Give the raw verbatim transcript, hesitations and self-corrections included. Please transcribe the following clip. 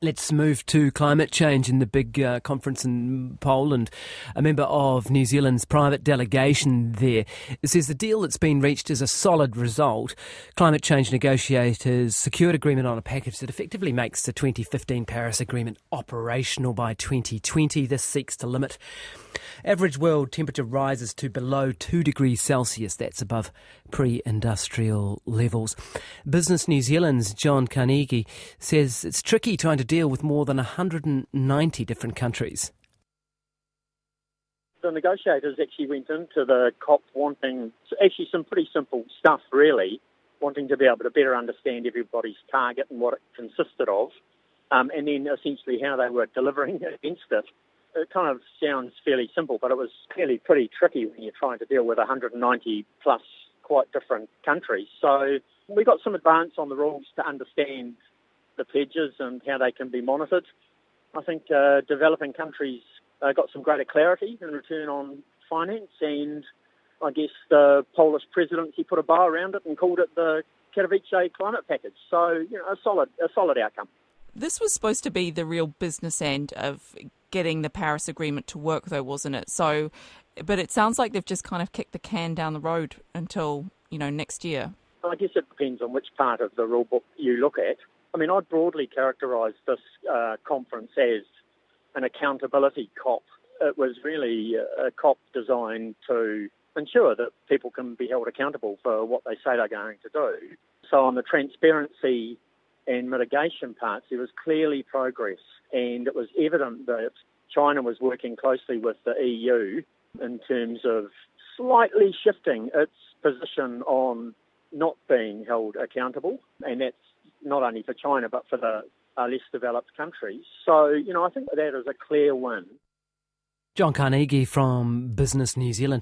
Let's move to climate change in the big uh, conference in Poland. A member of New Zealand's private delegation there says the deal that's been reached is a solid result. Climate change negotiators secured agreement on a package that effectively makes the twenty fifteen Paris Agreement operational by twenty twenty. This seeks to limit average world temperature rises to below two degrees Celsius. That's above pre-industrial levels. Business New Zealand's John Carnegie says it's tricky trying to deal with more than one hundred ninety different countries. The negotiators actually went into the COP wanting actually some pretty simple stuff, really, wanting to be able to better understand everybody's target and what it consisted of, um, and then essentially how they were delivering against it. It kind of sounds fairly simple, but it was clearly pretty tricky when you're trying to deal with one hundred ninety plus quite different countries. So we got some advance on the rules to understand the pledges and how they can be monitored. I think uh, developing countries uh, got some greater clarity in return on finance, and I guess the Polish presidency put a bow around it and called it the Katowice climate package. So, you know, a solid, a solid outcome. This was supposed to be the real business end of getting the Paris Agreement to work, though, wasn't it? So, but it sounds like they've just kind of kicked the can down the road until, you know, next year. I guess it depends on which part of the rule book you look at. I mean, I'd broadly characterise this uh, conference as an accountability COP. It was really a COP designed to ensure that people can be held accountable for what they say they're going to do. So on the transparency and mitigation parts, there was clearly progress, and it was evident that China was working closely with the E U in terms of slightly shifting its position on not being held accountable, and that's not only for China but for the uh, less developed countries. So, you know, I think that is a clear win. John Carnegie from Business New Zealand.